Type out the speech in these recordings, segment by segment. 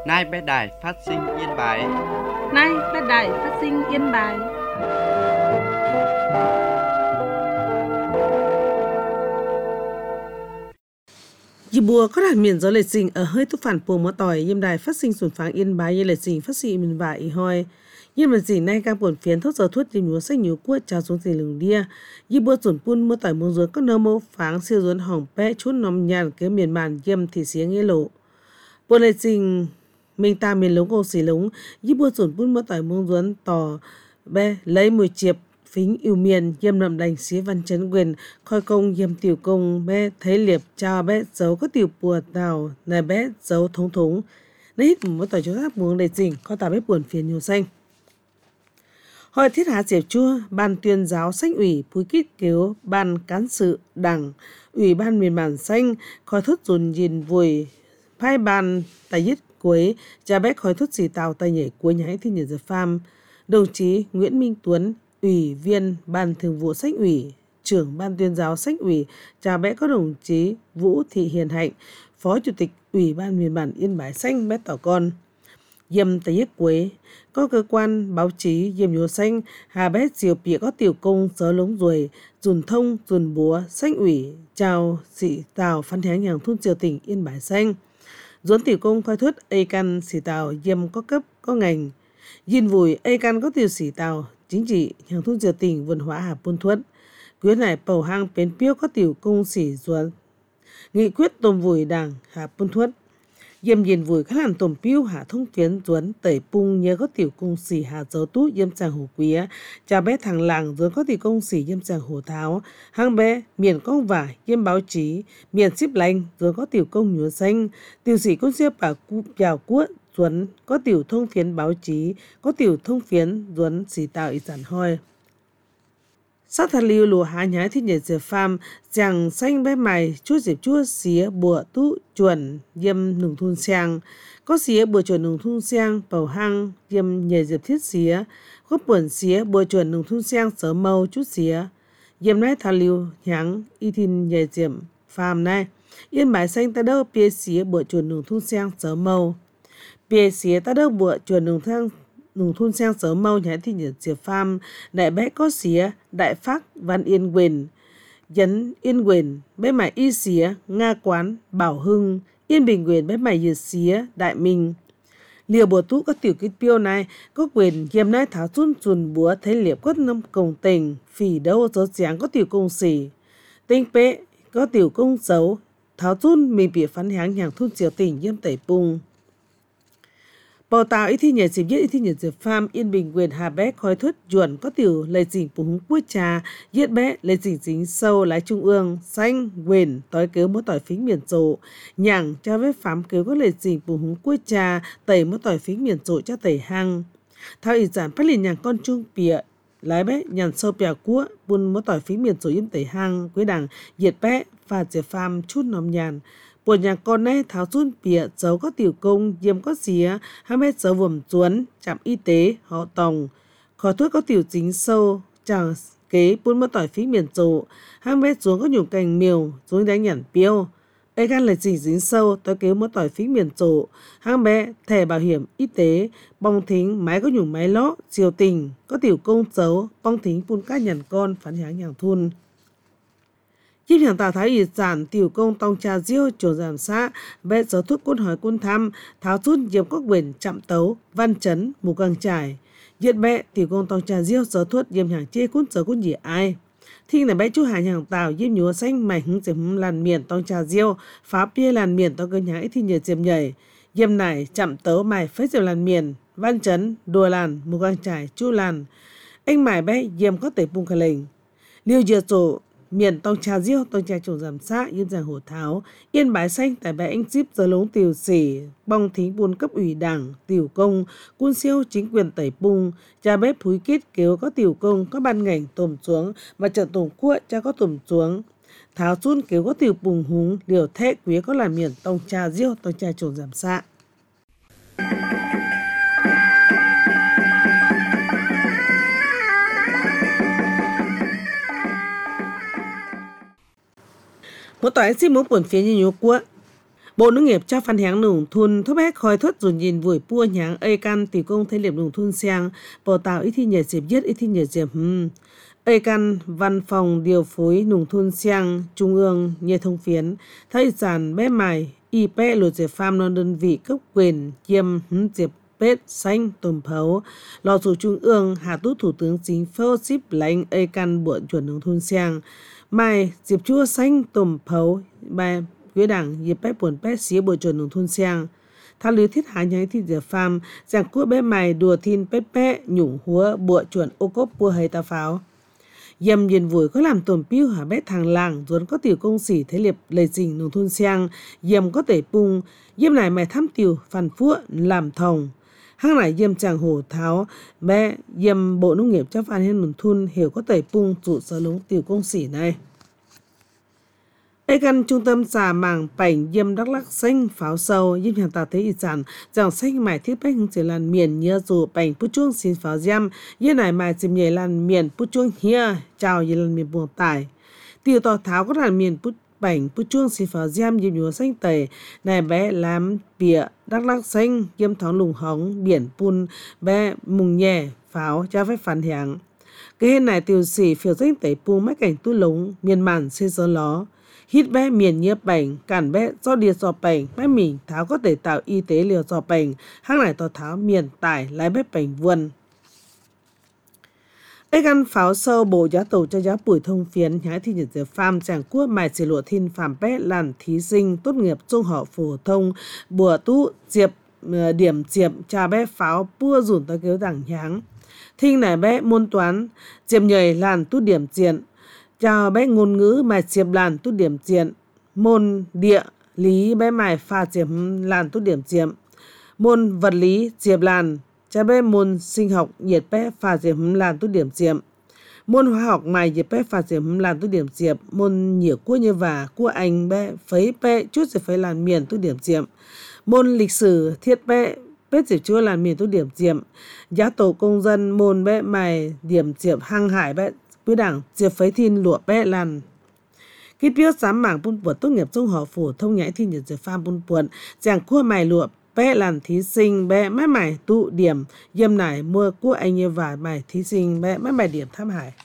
Nay bé đài phát sinh Yên Bái. Nay bé đài phát sinh Yên Bái. Dì bùa có đạt miền gió lệ trình ở hơi thúc phản buồn mơ tỏi Yên đài phát sinh xuân pháng Yên Bái như lệ trình phát sinh Yên Bái ý hoi. Nhưng mà gì nay càng buồn phiến thốt giờ thuốc dìm nhúa sách nhúa cuốt trao xuống dì lửng đia. Dì bùa chuẩn pun mơ tỏi mông ruột có nơ mô pháng siêu ruột hỏng bé chút nóm nhàn kế miền bàn dìm thì xía nghe lộ. Buồn lệ trình mình ta miền lống cô xỉ lống. Dì bùa chuẩn pun mơ tỏi mông ruột tỏ bé lấy mùi chiệp phính yêu miền dìm nằm đành xía văn chấn quyền khoi công dìm tiểu công bé thấy liệp chào bé dấu có tiểu bùa tàu này bé dấu thống thống. Nếu hít một tỏi chỗ tháp muống lệ trình có tà bé buồn phiền nhiều xanh. Hội thiết hạ diệp chua, ban tuyên giáo sách ủy, phúi kít kéo, ban cán sự, đảng, ủy ban miền bản xanh, khói thốt dùn nhìn vùi, phai ban tài dít cuối, cha bé khói thốt xì tàu tay nhảy cuối nhái thì nhật giờ pham. Đồng chí Nguyễn Minh Tuấn, ủy viên ban thường vụ sách ủy, trưởng ban tuyên giáo sách ủy, cha bé có đồng chí Vũ Thị Hiền Hạnh, phó chủ tịch ủy ban miền bản Yên Bái xanh bé tỏ con. Dìm tại nhất quế, có cơ quan báo chí dìm nhúa xanh, hà bét diều bịa có tiểu công sớ lống ruồi, dùn thông, dùn búa, xanh ủy, chào sĩ tàu phán tháng hàng thôn triều tỉnh Yên Bái xanh. Dốn tiểu công khoai thuyết ây căn sĩ tàu dìm có cấp, có ngành. Dìn vùi ây căn có tiểu sĩ tàu, chính trị, hàng thôn triều tỉnh vườn hóa hà buôn thuất. Quyến này bầu hang bến piêu có tiểu công sĩ duẩn. Nghị quyết tôm vùi đảng hà buôn thuất. Dìm dìn vùi các làn tổm piêu hạ thông phiến duấn tẩy pung nhớ có tiểu công sĩ hạ dấu tú dìm chàng hồ quý cha bé thằng làng duấn có tiểu công sĩ dìm chàng hồ tháo hang bé miền công vải dìm báo chí miền ship lành duấn có tiểu công nhúa xanh tiểu sĩ công xếp bà chào cuốt duấn có tiểu thông phiến báo chí có tiểu thông phiến duấn sĩ tạo ý sản hoi. Sát thật liu lùa há nhái thì nhảy dẹp pham, chàng xanh bé mày, chúa dẹp chúa xía bùa tú chuẩn, dâm nùng thun xiang. Có xía bùa chuẩn nùng thun xiang, bầu hăng, dâm nhảy dẹp thiết xía. Có buồn xía bùa chuẩn nùng thun xiang sở mâu chút xía. Dâm nái thà liu nháng, y thìn nhảy dẹp pham này. Yên Bái xanh ta đâu bia xía bùa chuẩn nùng thun xiang sở mâu. Bia xía ta đâu bùa chuẩn nùng thun xiang sở mâu nhái thì nhảy dẹp pham, đại bé có xía, đại phác văn yên quyền, dấn yên quyền, bé mải y xía, nga quán, bảo hưng, yên bình quyền, bé mải dệt xía, đại minh. Liều bùa tú có tiểu kích piêu này, có quyền dìm này tháo chun chuồn búa thấy liệp có năm công tình, phỉ đâu gió giáng có tiểu công sĩ. Tinh bế có tiểu công xấu, tháo chun mình bị phán háng hàng thun triều tỉnh dìm tẩy pung. Bầu tàu ít thi nhật dịp nhất ít thi nhật dịp pham yên bình quyền hà bé khói thuyết chuẩn có tiểu lệ dình bù húng cuối trà giết bé lệ dình dính sâu lái trung ương xanh quyền tối cứu mỗi tỏi phính miền rộ nhàng cho với phám cứu có lệ dình bù húng cuối trà tẩy mỗi tỏi phính miền rộ cho tẩy hăng thao ý giản phát liền nhàng con trung bịa lái bé nhàn sâu bèo cua bùn mỗi tỏi phính miền rộ yếm tẩy hăng quý đảng diệt bé và dịp pham chút nóm nhàn. Buồn nhà con này tháo chun bịa dấu có tiểu công diêm có xía hai mét dấu vườn chuốn trạm y tế họ tòng khói thuốc có tiểu chính sâu chẳng kế buôn mất tỏi phí miền rộ hai mét xuống có nhủng cành miều xuống đánh nhẵn piêu ấy gan là chỉ dính sâu tới kế mất tỏi phí miền rộ hai bé thẻ bảo hiểm y tế bong thính máy có nhủng máy ló triều tình có tiểu công dấu bong thính buôn cá nhằn con phán háng nhàng thun. Chip hàng tàu thái ý giản tiểu công tông trà diêu chỗ giảm xã bé giáo thuốc quân hỏi quân thăm tháo chút diệm các quyền chạm tấu văn chấn mù càng trải diệt bé tiểu công tông trà diêu giáo thuốc diệm hàng chê cún giáo cún gì ai thinh là bé chú hải hàng tàu diệm nhúa xanh mày hứng diệm làn miền tông trà diêu phá bia làn miền tông cơ nhái thì nhờ diệm nhảy diệm này chạm tấu mày phết diệm làn miền văn chấn đùa làn mù càng trải chu làn anh mày bé diệm có thể bung khả lệnh liêu dừa sổ miền tông trà diêu tông trà trồng giảm xã yên giang hồ tháo Yên Bái xanh tại bé anh ship giờ lống tiểu sĩ bong thính buôn cấp ủy đảng tiểu công quân siêu chính quyền tẩy pung cha bếp phúi kít kéo có tiểu công có ban ngành tổm xuống và trận tổm cuội cha có tổm xuống tháo chun kéo có tiểu bùng húng điều thệ quý có là miền tông trà diêu tông trà trồng giảm xã. Một tỏi xin muốn buồn phía như nhú quá Bộ Nông nghiệp cho phản háng nông thôn thúc bé khói thốt dùn nhìn vùi pua nháng ây căn tiểu công thế liệp nông thôn sang bộ tạo ít thi nhờ dịp nhất ít thi nhờ dịp ây căn văn phòng điều phối nông thôn sang trung ương nhờ thông phiến thấy giàn bé mài y bé lột dịp farm non đơn vị cấp quyền chiêm dịp bết xanh tôm phấu lò chủ trung ương hạ tút thủ tướng chính phủ ship lãnh ây căn bộ chuẩn nông thôn sang mai dịp chua xanh tôm phấu bài quỹ đảng dịp bé buồn bé xía bộ chuẩn nông thôn sang thao lưới thiết hái nhái thì giờ farm giảng cua bé mài đùa thin bé bé nhủng húa bộ chuẩn ô cốp bua hay ta pháo dầm nhìn vùi có làm tổn piu hả bé thằng làng ruốn có tiểu công sĩ thế liệp lệ dình nông thôn sang dầm có thể pung dầm này mày thăm tiểu phản phua làm thòng hang này dầm chàng hồ tháo bé dầm bộ nông nghiệp cho phản hiện nông thôn hiểu có thể pung trụ sở lũng tiểu công sĩ này. Ê căn trung tâm xà mảng bảnh dâm Đắk Lắk xanh pháo sâu dâm hàng tàu thế y sản dòng xanh mải thiết bách hứng chỉ làn miền nhớ dù bảnh bút chuông xin pháo dâm như này mải chìm nhảy làn miền bút chuông hia chào như làn miền buồn tải tiêu tỏ tháo có làn miền bút bảnh bút chuông xin pháo dâm dâm nhúa xanh tẩy này bé làm bịa Đắk Lắk xanh dâm thóng lùng hóng biển pun bé mùng nhẹ pháo cho phép phản hạng cái hình này tiêu sĩ phiêu danh tẩy pung mấy cảnh tu lống miền màn xê gió ló hít bé miền nhớ bệnh cản bé do địa do bệnh bé mình tháo có thể tạo y tế liều do bệnh hang này tỏ tháo miền tải lái bé bệnh vườn ê căn pháo sâu bộ giá tổ cho giá bùi thông phiến nhái thi nhật giờ farm chẳng cua mài chỉ lụa thiên phạm bé làn thí sinh tốt nghiệp trung học phổ thông bùa tú diệp điểm diệp cha bé pháo bua rủn tới cứu đẳng nháng thinh này bé môn toán diệp nhời làn tú điểm diện chào bé ngôn ngữ mài chiệp làn tốt điểm diện môn địa lý bé mài pha chiệp làn tốt điểm diện môn vật lý chiệp làn cha bé môn sinh học nhiệt bé pha chiệp làn tốt điểm diện môn hóa học mài nhiệt bé pha chiệp làn tốt điểm diện môn nhiều cua như và cua anh bé phấy bé chút sẽ phấy làn miền tốt điểm diện môn lịch sử thiết bé bé chỉ chưa làn miền tốt điểm diện giá tổ công dân môn bé mài điểm diện hăng hải bé với đảng diệp phấy thiên lụa bé làn cái biết sám mảng bún buồn tốt nghiệp trung học phổ thông nhảy thiên nhật diệp farm bún buồn giảng cua mài lụa bé làn thí sinh bé mãi mải tụ điểm dâm nải mua cua anh như và mải thí sinh bé mãi mải điểm tham hải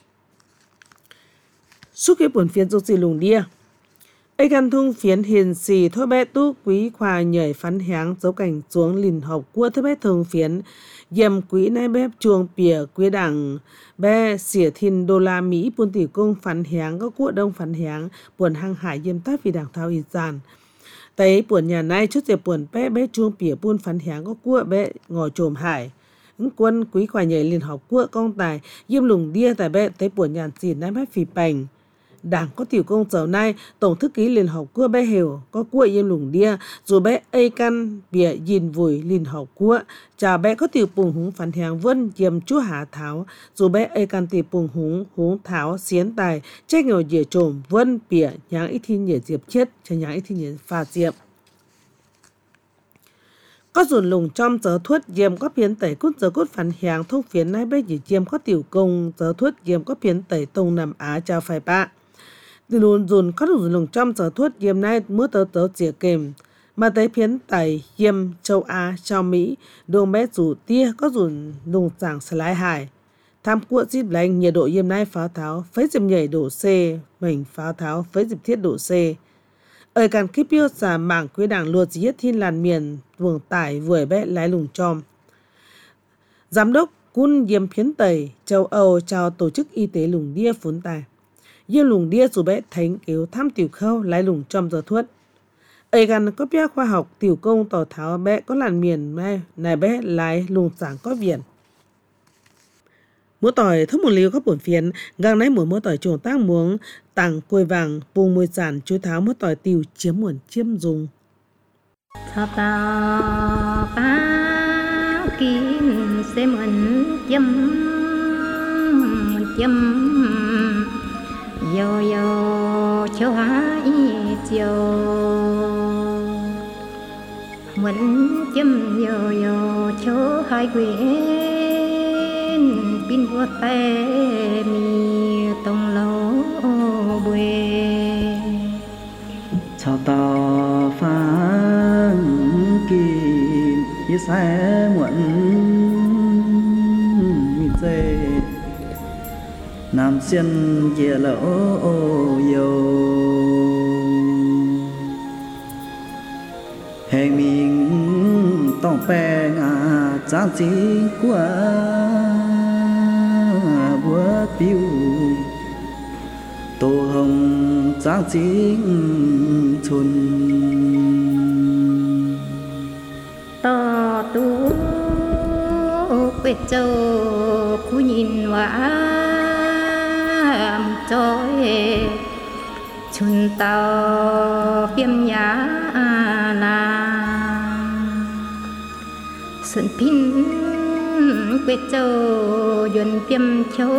suốt cái buồn phiến dục gì lùng đia ấy căn thông phiến hiền xì thôi bé tu quý khoa nhảy phán háng dấu cảnh xuống lìn học cua thôi bé thông phiến dầm quý nay bé chuông pìa quý đảng bé xỉa thiên đô la Mỹ buôn tỷ công phán háng có cua đông phán háng buồn hăng hải dâm tác vì đảng thao y giàn thấy buồn nhà nay chút giờ buồn bé bé chuông pìa buôn phán háng có cua bé ngồi trồm hải quân quý khoa nhảy liền học cua công tài dâm lùng đia tại bé thấy buồn nhàn xỉn nay bé phì bành đảng có tiểu công giờ nay tổng thư ký liên học cua bé hiểu có cua yên lùng đia rồi bé ây căn bịa nhìn vùi liên học cua chào bé có tiểu bùng húng phản hàng vân diêm chúa hạ tháo rồi bé ây căn tiểu bùng húng tháo xiến tài trách ngồi dìa trồm vân bịa nháng ít thiên nhỉ diệp chết cho nháng ít thiên nhỉ pha diệp có dùn lùng trong giờ thuất diêm có phiến tẩy cút giờ cút phản hàng thông phiến nay bé chỉ diêm có tiểu công giờ thuất diêm có phiến tẩy tông nằm á chào phải bạ từ luôn dùn có đủ lùng trong giờ thuốc diêm nay mưa tớ chìa kềm mà tới phiến tẩy diêm châu Á châu Mỹ đường bé rủ tia có dùn lùng giảng slide hải tham cuộn dịp lạnh nhiệt độ diêm nay pháo tháo phấy dịp nhảy độ C mình pháo tháo phấy dịp thiết độ C ở càn kíp biêu xà mảng quý đảng luật giết thiên làn miền vùng tải vừa bé lái lùng trong giám đốc quân diêm phiến tẩy châu Âu chào tổ chức y tế lùng đia phốn tài diêm lùng đia dù bé thánh cứu thăm tiểu khâu lái lùng trong giờ thuất ấy gần có bia khoa học tiểu công tỏ tháo bé có làn miền này bé lái lùng giảng có viện múa tỏi thức một liều các bổn phiến gang nấy múa tỏi trồng tác muống tàng côi vàng vùng mùi sản chuối tháo múa tỏi tiểu chiếm nguồn chiêm dùng thọ ta ba kim xem ẩn chấm yo yo cho hai chiều muốn chấm yo yo cho hai quyến pin vua tay mi tông lâu bùi chào tao phán kim như sẽ muộn dê nam xiên dìa lỗ yêu hẹn mình tông bè ngà trang trí của bữa biểu tô hồng trang trí chuồn to tú quê châu khu nhìn hóa trôi chun tàu phim nhá là sơn pin quê châu duyên phim châu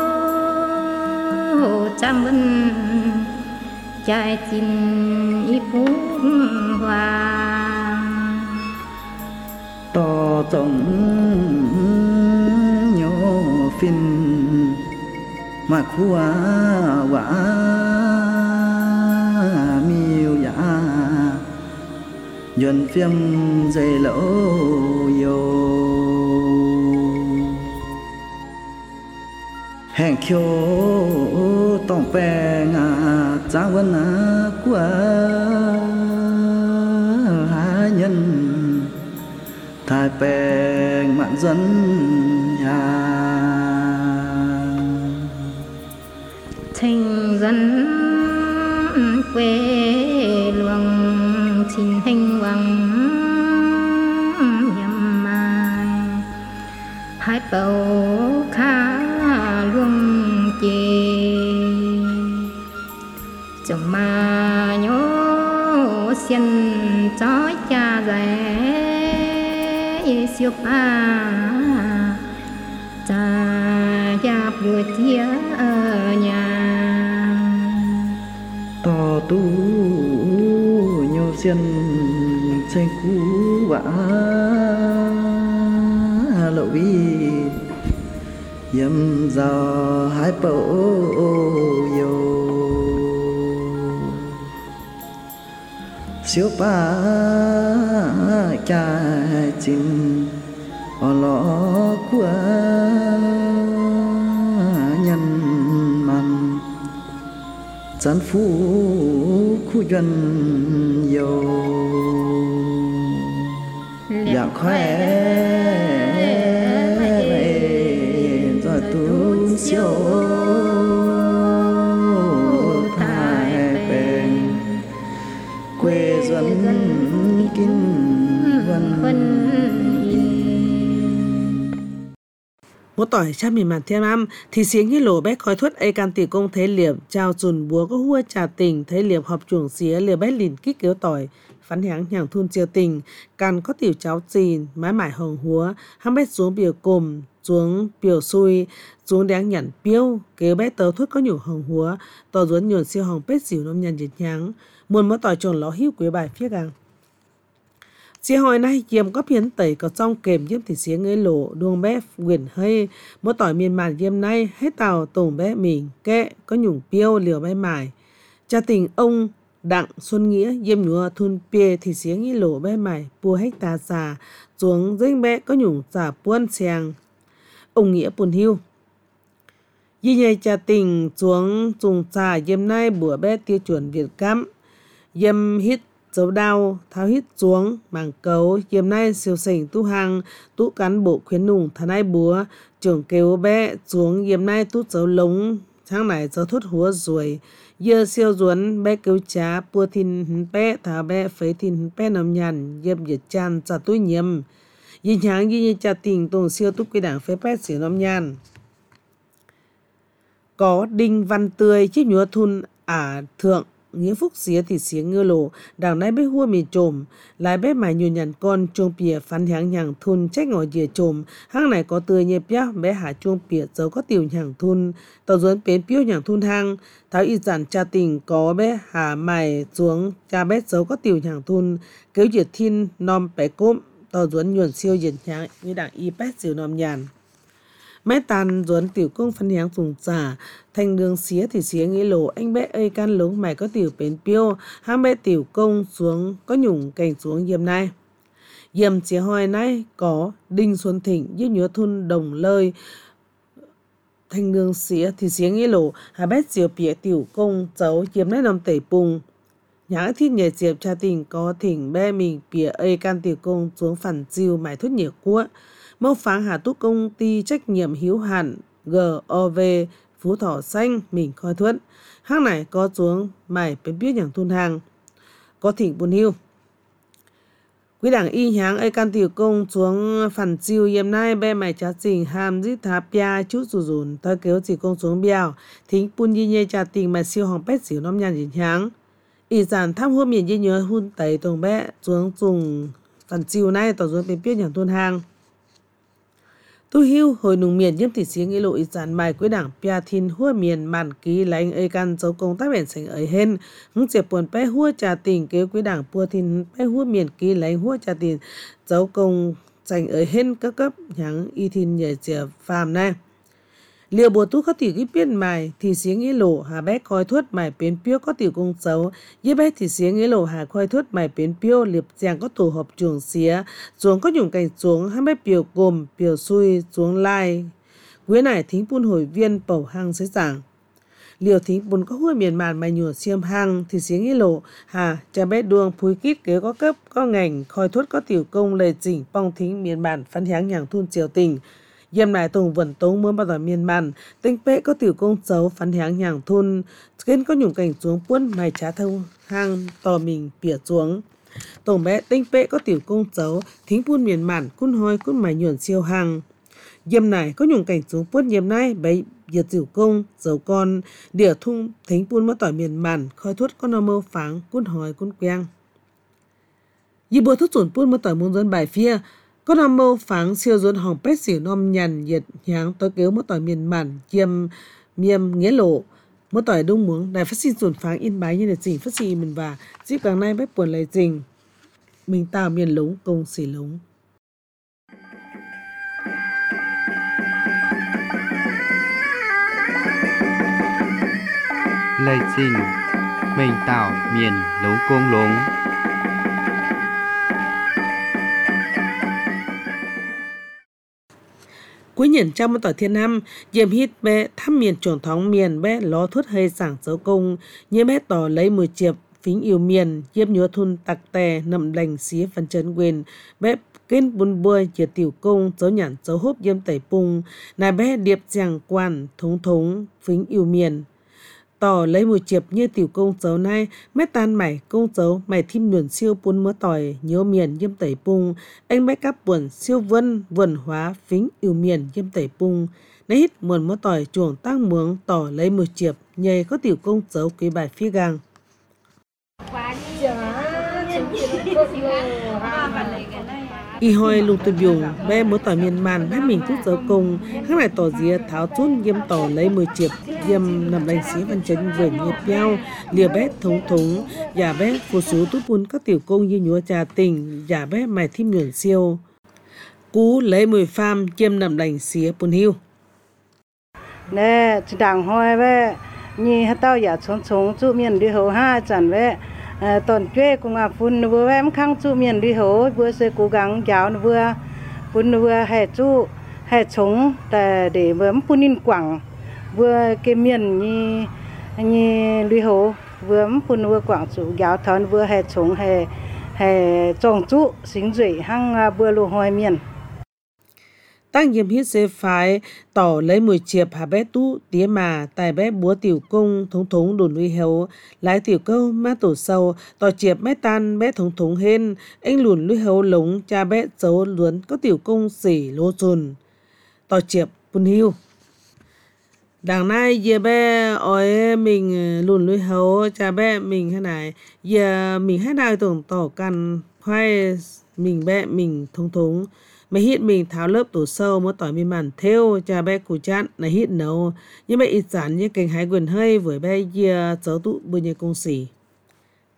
trang vân trai chín y phú hoa to tổng nhô phim mà khua quả miêu ya duyên phim dây lỗ yo hẹn khiêu tông bè ngà trang vân của hai nhân thái bè mạn dân nhà thành dân quê luồng xin hành hoàng nhầm mai hai bầu khá luồng chê chồng mà nhớ xiên chói cha rẻ siêu pa cha gia vừa chia ở nhà to tu nhô xiên xây cú vã lộ vi yếm giờ hai bầu yo siêu pa cha chim ở lọ của nhân man chán phú khu dân yo dạng khỏe rồi tu siêu thái bền quê dân kinh vân một tỏi cha mình màn thiên âm thì xiếng như lỗ bé khói thuất ai can tỷ công thế liệp chào chùn búa có hua trà tình thế liệp họp chuồng xía liệp bé lìn kích kéo tỏi phán háng nhàng thun chiêu tình can có tiểu cháu chìn mái mải hồng húa hăng bé xuống biểu cồm xuống biểu xui xuống đáng nhẫn piêu kéo bé tớ thuất có nhủ hồng húa tỏ ruốn nhuần siêu hồng bết xỉu nông nhân dịch nháng muôn mớ tỏi trồn ló hữu quý bài phía gang chị hồi nay diêm có biến tẩy có trong kèm diêm thì xía người lộ đuông bé quyền hơi mỗi tỏi miền màn diêm nay hết tàu tùng bé mình kệ có nhủng piêu liều bé mải cha tình ông đặng xuân nghĩa diêm nhúa thun pia thì xía người lộ bé mải pua hết ta xà xuống dinh bé có nhủng xà buôn xèng ông nghĩa buồn hưu di nhây cha tình xuống dùng xà diêm nay bữa bé tiêu chuẩn Việt Cam diêm hít dấu đau tháo hít xuống mảng cấu diêm nay siêu sỉnh tu hàng tu cán bộ khuyến nùng thà nay búa trưởng kêu bé xuống diêm nay tu dấu lống tháng này dấu thốt húa ruồi giờ siêu ruốn bé kêu chá bua thìn bé thả bé phế thìn bé nằm nhàn diêm diệt chan trả túi nhiễm yin háng như cha tình tồn siêu tu quy đảng phế bé xỉu nằm nhàn có đinh văn tươi chiếc nhúa thun thượng nghĩa phúc xía thì xía ngư lộ đằng nay bé hua mì trồm lại bé mải nhiều nhằn con chuông pìa phán háng nhàng thun trách ngồi dìa trồm hang này có tươi nhẹp nhá bé hạ chuông pìa dấu có tiểu nhàng thun tàu duấn bến piêu nhàng thun hang tháo y giản cha tình có bé hạ mày xuống cha bé dấu có tiểu nhàng thun kéo diệt thiên nom bé cốm tàu duấn nhuần siêu diệt nhàng như đảng y bét siêu nom nhàn Mấy tàn duẩn tiểu công phân hiáng dùng giả thành đường xía thì xía nghĩ lộ anh bé ơi can lống mày có tiểu bến piêu ham bé tiểu công xuống có nhủng cảnh xuống yếm này yếm chế hoi này có Đinh Xuân Thịnh giúp nhớ thun đồng lời thành đường xía thì xía nghĩ lộ hà bé chiều bịa tiểu công cháu yếm này nằm tẩy bùng nhã thiết nhẹ diệp cha tình có thỉnh bé mình bịa ơi can tiểu công xuống phản chiêu mải thốt nhiều cua mâu pháng hà túc công ty trách nhiệm hữu hạn GOV Phú Thọ Xanh mình coi thuận hang này có xuống mải bên biết nhàng thôn hàng có thỉnh buồn hưu quý đảng y nháng ơi can tiểu công xuống phản chiêu yếm nay bé mải cha trình hàm dít tháp pia chút rủ rùn tơ kéo chỉ công xuống biao thính bùn y nhê cha tình mà siêu hòng pét xỉu năm nhàn dính nháng y giản tham hôn miền y nhớ hun tẩy tổng bé xuống dùng phản chiêu này tỏ xuống bên biết nhàng thôn hàng tu hưu hồi nùng miền nhiễm thị xí nghĩ lộ ý giản mài quý đảng pia thin hua miền màn ký lánh ơi can dấu công tác bền sành ấy hên hứng chẹp buồn bé hua trà tình kêu quý đảng pua thin bé hua miền ký lánh hua trà tình dấu công sành ấy hên các cấp nháng y thin nhờ chẹp phàm này liệu bùa tu có tiểu cái biết mài thì xí nghĩ lộ hà bé coi thuất mài biến piêu có tiểu công xấu với bé thì xí nghĩ lộ hà coi thuất mài biến piêu liệp giang có tổ hợp chuồng xía xuống có dùng cảnh xuống hai bé piêu gồm piêu xui xuống lai quý này thính bùn hồi viên bầu hang sẽ giảng liều thính bùn có hua miền màn mài nhùa xiêm hang thì xí nghĩ lộ hà cha bé đuông phúi kít kế có cấp có ngành coi thuất có tiểu công lời chỉnh bong thính miền màn phân háng nhàng thun triều tình yếm lại tùng vần tống muốn bao giờ miền màn tinh pệ có tiểu công xấu phán háng nhàng thun kênh có nhủng cảnh xuống puôn mày trá thông hang tò mình pỉa xuống tổng bé tinh pệ có tiểu công xấu thính puôn miền màn cun hoi cun mày nhuận siêu hang yếm này có nhủng cảnh xuống puôn yếm này bấy diệt tiểu công dấu con đỉa thung thính puôn mất tỏi miền màn khoi thuất con nơ mơ pháng cun hoi cun queng y bùa thuốc chuẩn puôn mất tỏi môn dân bài phía có nằm mâu pháng siêu dôn hỏng pét xỉu nom nhằn nhiệt nháng tối kéo một tỏi miền màn chiêm miêm nghĩa lộ một tỏi đông muống đài phát sinh dồn pháng yên bái như là chỉnh phát sinh mình và dịp càng nay bếp buồn lấy trình mình tạo miền lống công xỉ lống Lời trình mình tạo miền lống công lống cuối nhiễn trong một tỏi thiên năm diệm hít bé thăm miền truyền thống miền bé ló thuất hơi giảng dấu công như bé tỏ lấy 10 chiệp phính yêu miền diệm nhớ thun tặc tè nậm lành xía phần chân quyền bé kênh bún bơi chia tiểu công dấu nhản dấu hốp diệm tẩy pung nài bé điệp giảng quan thống phính yêu miền tỏ lấy 10 chiệp như tiểu công dấu này mét tan mày công dấu mày thim nhuận siêu bún mỡ tỏi nhớ miền diêm tẩy pung anh bé cắp buồn siêu vân hóa phính yêu miền diêm tẩy pung nấy hít muồn mỡ tỏi chuồng tăng muống tỏ lấy 10 chiệp nhầy có tiểu công dấu quý bài phía gang y hoi lục từ biểu bé mỡ tỏi miền màn hát mình thúc dấu công khác lại tỏ dìa tháo chốt diêm tỏ lấy 10 chiệp diêm nằm đánh xí văn chân vườn nhiệt piao lìa bé thống giả bé phù số tút bún các tiểu công như nhúa trà tình giả bé mài thim nhuận siêu cú lấy 10 pham diêm nằm đánh xí bún hiu nè chỉ đảng hoi bé nhì hát tao giả chống chú miền đi hầu ha chẳng bé tòn chơi cùng phun vừa em khang chú miền đi hầu vừa sẽ cố gắng giáo vừa phun vừa hè chú hè chống để vừa phun in quảng vừa cái miền như đi hầu vừa phun vừa quảng chú giáo thon vừa hè chống hè trồng chú sinh dậy hang vừa lù hoi miền tăng nhiệm hít sẽ phải tỏ lấy 10 chiệp hà bé tú tía mà tài bé búa tiểu công thống đồn nuôi heo lái tiểu câu má tổ sâu tỏ chiệp bé tan bé thống hên anh lùn nuôi heo lống cha bé dấu luốn có tiểu công xỉ lô chồn tỏ chiệp bùn hiu đằng nay giờ bé ôi mình lùn nuôi heo cha bé mình thế này giờ mình hết đai tổng tỏ căn khoai mình bé mình thống mày hít mình tháo lớp tổ sâu mới tỏi mình màn theo cha bé củ chát này hít nấu nhưng mà ít giản như cành hái quần hơi với bé kia cháu tụ bơi nhà công xỉ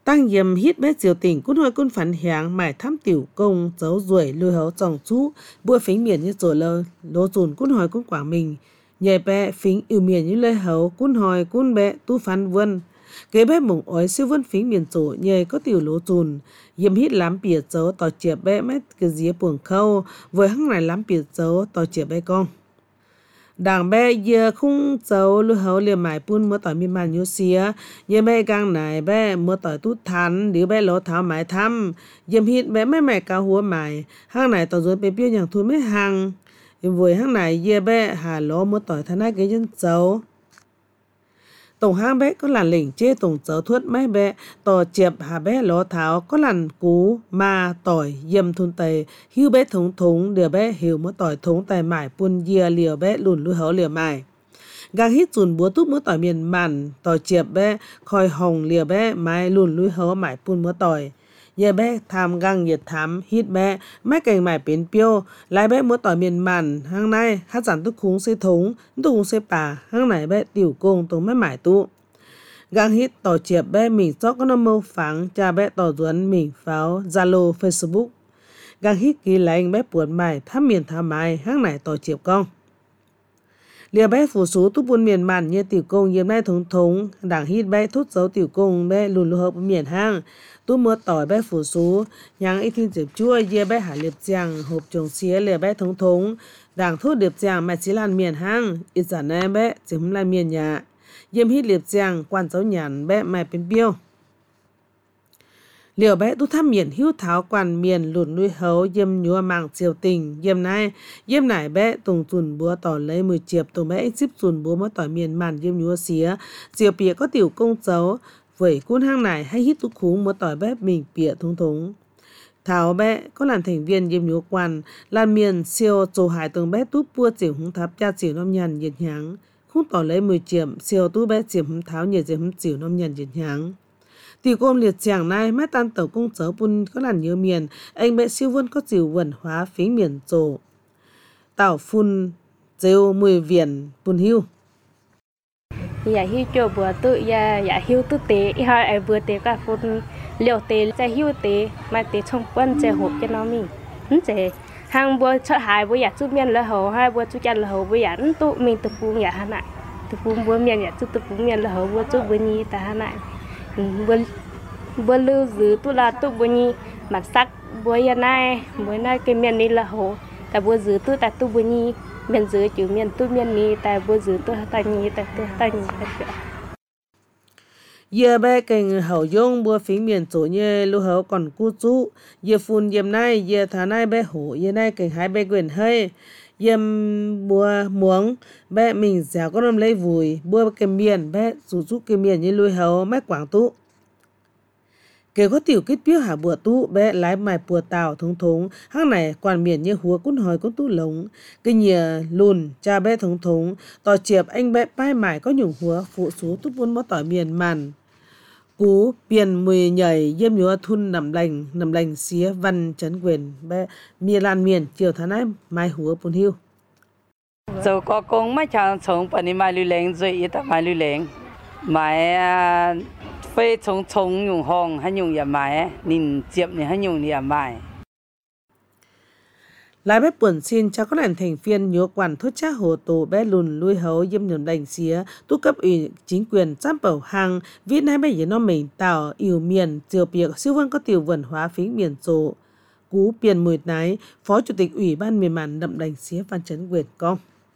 tăng yếm hít bé triều tỉnh cún hồi cún phản hạng mải thăm tiểu công dấu ruồi lùi hấu tròng chú bua phính miền như rồi lô dùn cún hồi cún quảng mình nhẹ bé phính yêu miền như lê hấu cún hồi cún bé tu phán vươn kế bé mộng ói siêu vươn phính miền chỗ nhẹ có tiểu lô dùn yếm hít lắm bìa dấu tỏ chiệp bé mét cái dĩa buồng khâu với hăng này lắm bìa dấu tỏ chiệp bé con đảng bé giờ khung dấu lùi hấu liềm mải pun mưa tỏi miên man nhú xía giờ bé gang này bé mưa tỏi tút thắn đứa bé lỗ tháo mải thăm yếm hít bé mấy mẹ cao húa mải hăng này tỏ rồi bé biêu nhàng thui mấy hàng với hăng này giờ bé hà lỗ mưa tỏi thắn hai cái chân dấu tổng hang bé có làn lỉnh chê tổng dấu thuất mấy bé tỏ chiệp hà bé lỗ tháo có làn cú ma tỏi yếm thun tây hiu bé thống thống đứa bé hiểu mưa tỏi thống tài mải pun dìa liều bé lùn lùi hấu liều mải gang hít dùn búa túp mưa tỏi miền màn tỏi chiệp bé khoi hồng liều bé mái lùn lùi hấu mải pun mưa tỏi giờ bé tham gang nhiệt thám hít bé mấy cành mải biến piêu lại bé mưa tỏi miền màn hang này hát giản tức khúng xây thống tức khúng xây bà hang này bé tiểu công tổng mấy mải tụ gang hít tỏi chiệp bé mình chót có nó mâu phẳng cha bé tỏi duẩn mình pháo Zalo Facebook gang hít kỳ lạnh bé buồn mải thăm miền thăm mải hang này tỏi chiệp con liều bé phủ số túp buôn miền màn như tiểu công yếm nay thống thống đảng hít bé thút dấu tiểu công bé lùn lù hợp miền hang tu mưa tỏi bé phủ số nhang ít thiên diệp chua ye bé hải liệp giang hộp trồng xía liều bé thống thống đảng thút liệp giang mẹ chỉ lan miền hang ít giả này bé chỉ không lan miền nhà yếm hít liệp giang quan dấu nhàn bé mẹ bên biêu liều bé tu thăm miền hữu tháo quan miền lùn nuôi hấu yếm nhúa mạng triều tình yếm nải bé tùng dùn búa tỏi lấy 10 chiệp tùng bé ít zip dùn búa mỡ tỏi miền màn yếm nhúa xía chiều bìa có tiểu công dấu với cuốn hang này hay hít tu khúng mỡ tỏi bé mình bìa thống thống tháo bé có làm thành viên yếm nhúa quan lan miền siêu trồ hải tùng bé túp bua chiều húng tháp cha chiều năm nhàn nhiệt nháng khung tỏi lấy 10 chiệp siêu tu bé chiều húng tháo nhiệt chiều húng chiều năm nhàn nhiệt nháng tiểu công liệt chàng này mát tan tàu công chớ bun có làn nhớ miền anh bé siêu vươn có chiều vườn hóa phính miền trổ tàu phun rêu 10 viền bun hưu dạ hiu cho bữa tự dạ hiu tự tế hai bữa tế cả phun liều tế sẽ hiu tế mà tế trong quân sẽ hộp cho nó mình sẽ hàng bữa chợ hai bữa dạ chút miền là hậu hai bữa chút chăn là hậu bữa dạ tụ mình tập phun dạ hà này tập phun bữa miền dạ chút tập phun miền là hậu bữa chút bữa nhi ta hà này bữa lưu giữ tu là tu bữa nhi mặt sắc bữa nay cái miền này là hậu tại bữa giữ tu tại tu bữa nhi miền dưới chữ miền tu miền nhi tại bữa giữ tu tại nhi tại nhi giờ bé kênh hậu dung bữa phím miền chỗ như lưu hậu còn cu chú giờ phun yếm nay giờ thả nay bé hổ giờ nay kênh hai bé quyền hơi yếm bữa muống bé mình dẻo có nằm lấy vùi bữa cái miền bé rủ rút cái miền như lưu hậu mấy quảng tú kể có tiểu kết biếu hạ bữa tú bé lái mài bùa tàu thống thống hang này quan miền như húa cún hồi cún tú lống cái nhìa lùn cha bé thống thống tỏi chiệp anh bé pai mải có nhung húa phụ số túp buôn mó tỏi miền màn cú biển mùi nhảy yếm nhúa thun nằm lành xía văn chấn quyền bé miền lan miền chiều tháng nay mai húa bún hiu rồi có công mấy chàng sống bận đi mai lưu lệnh rồi ít mai lưu lệnh mai phê chống dùng hồng hay dùng nhà máy nhìn chiệp này hay dùng nhà máy lái bé buồn xin cho các làn thành viên nhớ quản thốt cha hồ tổ bé lùn lui hấu yếm nhầm đành xía tu cấp ủy chính quyền giáp bảo hàng viết hai bé gì nó mình tạo yêu miền chiều biệt siêu vân có tiểu vườn hóa phính miền chỗ cú biển mười nái phó chủ tịch ủy ban miền màn đậm đành xía văn chấn quyền con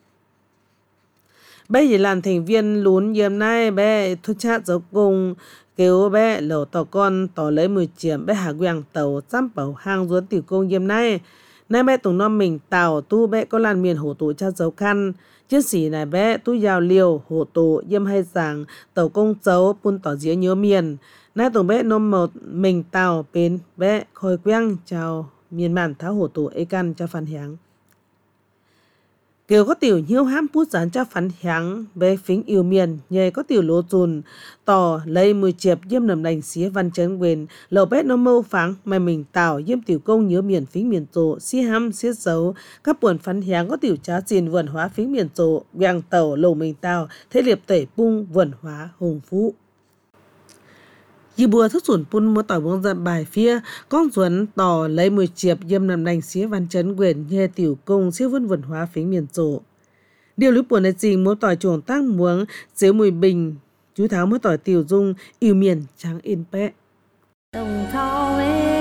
bé gì làm thành viên lún yếm nay bé thốt cha dấu cùng kêu bé lẩu tàu con tỏ lấy 10 chiếc bé hạ quang tàu giáp bảo hàng ruột tiểu công yếm nay nay bé tùng non mình tàu tu bé có làn miền hổ tổ cha dấu khăn chiến sĩ này bé tu giàu liều hổ tổ yếm hay giảng tàu công dấu pun tỏ dĩa nhớ miền nay tùng bé nôm một mình tàu bên bé khôi quang chào miền màn tháo hổ tổ ấy căn cho phản h향 kêu có tiểu nhiêu hám pút dán cho phản h향 bé phính yêu miền nhờ có tiểu lỗ chùn tỏ lấy 10 chiệp yếm nằm đành xía văn chấn quyền lầu bé nó mâu phẳng mà mình tạo yếm tiểu công nhớ miền phính miền tổ xí hám xí dấu các buồn phản h향 có tiểu trá xin vườn hóa phính miền tổ vàng tàu lầu mình tạo thế liệp tẩy bung vườn hóa hùng phú Dì bùa thức xuẩn pun mua tỏi bông dặm bài phía, con ruẩn tỏ lấy mùi chiệp dâm nằm đành xía văn chấn quyền nhê tiểu công siêu vân vần hóa phính miền tổ. Điều lý buồn là gì mua tỏi chuồng tăng muống, dếu mùi bình, chú tháo mua tỏi tiểu dung, yêu miền trắng in pẹ. Đồng thọ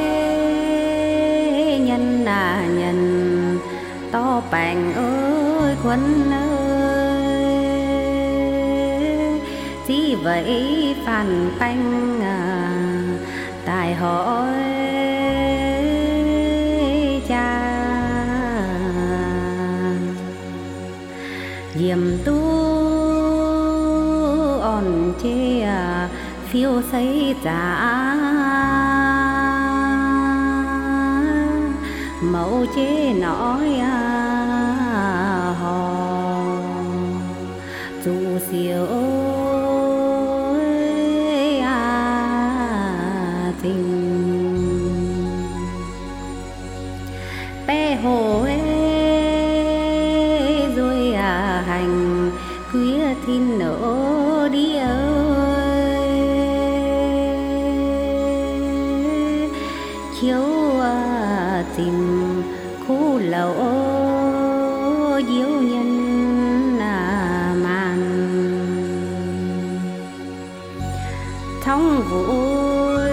nhân là nhân, to bành ơi quân ơi, chỉ vậy phản banh tài hỏi cha diệm tu on chê phiêu xây trả mẫu chế nói hò dù siêu tình bé hồ rồi hành khuya thiên nở đi ơi chiếu tìm khu lầu diếu nhân màn thông vui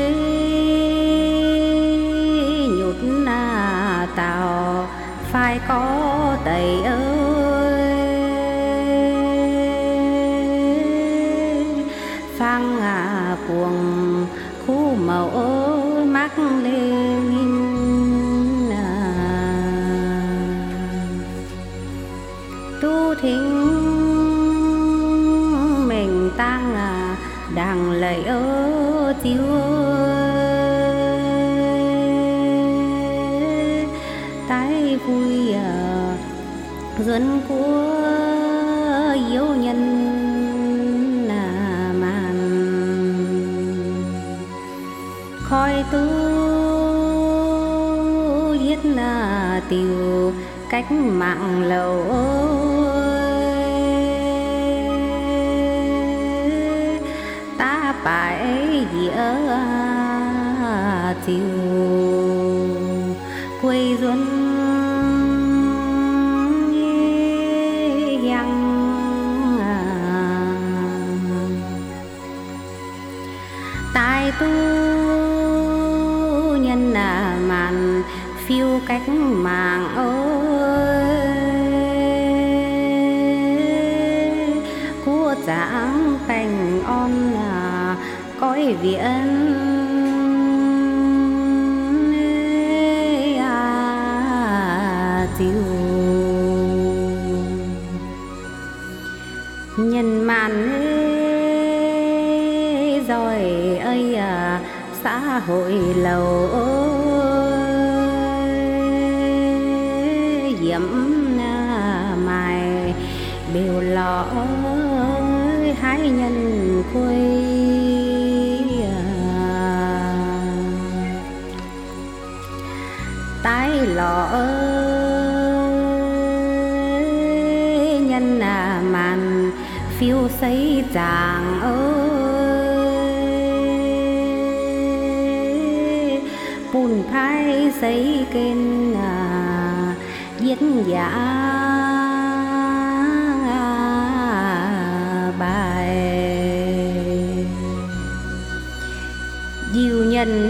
nhút tàu phải có đầy ơi phang cuồng khu màu ơi mắc lên tu thính mình tăng đằng lấy ơ tiêu tái vui dân của yêu nhân màn khói tu giết tiêu cách mạng lâu ta phải dĩa tiêu quê duân tai tu nhân màn phiêu cách mạng ơi của giảng bành on cõi viện tiêu nhân màn rồi ơi xã hội lầu diễm mài biểu lọ hái nhân quê tái lọ nhân màn phiêu xây chàng ơi bùn phai xây kênh giết giả bài diệu nhân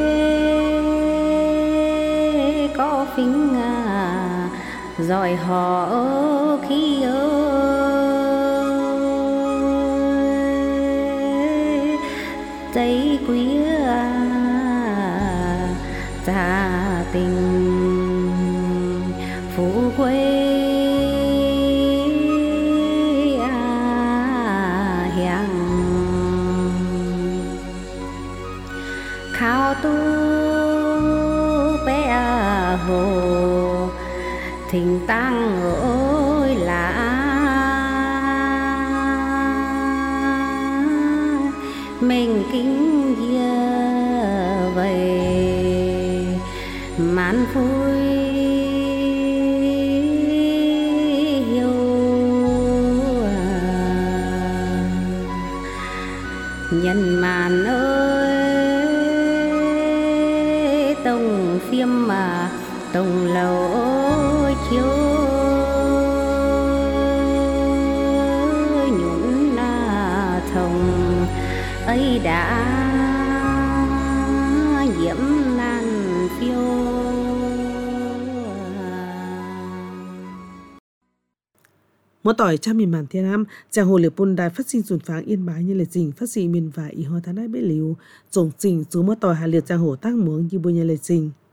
có phính rồi họ khi giấy quý gia tình phú quê hiang khao tu bé hồ thình tăng ơi là mình kính dơ về màn vui nhân màn ơi tông phim mà tông lầu chiếu nhún na thồng ấy đã nhiễm nan phiêu. Mỗi tỏi cha miền bản Thiên Nam, chàng hồ liệp bùn đài phát sinh sùn pháng Yên Bái như lệ trình phát sinh miền và ý hoa tháng đại bế liu, tổng trình số mỗi tỏi hà liệt chàng hồ tác muống như bùi như lệ trình.